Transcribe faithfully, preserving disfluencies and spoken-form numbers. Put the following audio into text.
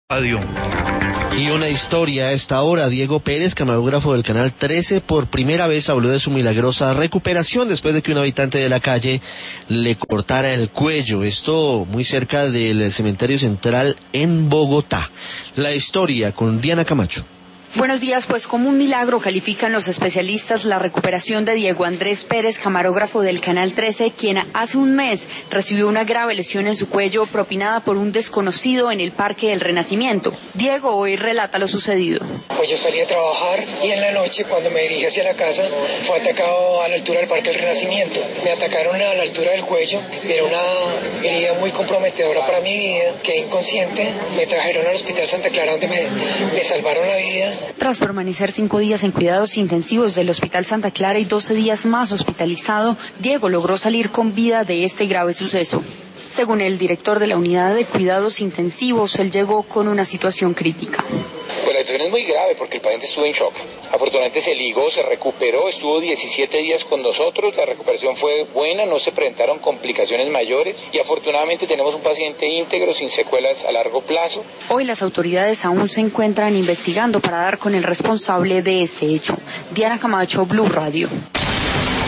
Radio. Y una historia a esta hora. Diego Pérez, camarógrafo del Canal trece, por primera vez habló de su milagrosa recuperación después de que un habitante de la calle le cortara el cuello. Esto muy cerca del cementerio central en Bogotá. La historia con Diana Camacho. Buenos días, pues como un milagro califican los especialistas la recuperación de Diego Andrés Pérez, camarógrafo del Canal trece, quien hace un mes recibió una grave lesión en su cuello propinada por un desconocido en el Parque del Renacimiento. Diego hoy relata lo sucedido. Pues yo salí a trabajar y en la noche, cuando me dirigí hacia la casa, fue atacado a la altura del Parque del Renacimiento. Me atacaron a la altura del cuello, era una herida muy comprometedora para mi vida, quedé inconsciente, me trajeron al Hospital Santa Clara donde me, me salvaron la vida. Tras permanecer cinco días en cuidados intensivos del Hospital Santa Clara y doce días más hospitalizado, Diego logró salir con vida de este grave suceso. Según el director de la unidad de cuidados intensivos, él llegó con una situación crítica. Pues la situación es muy grave porque el paciente estuvo en shock. Afortunadamente se ligó, se recuperó, estuvo diecisiete días con nosotros, la recuperación fue buena, no se presentaron complicaciones mayores y afortunadamente tenemos un paciente íntegro sin secuelas a largo plazo. Hoy las autoridades aún se encuentran investigando para dar con el responsable de este hecho. Diana Camacho, Blue Radio.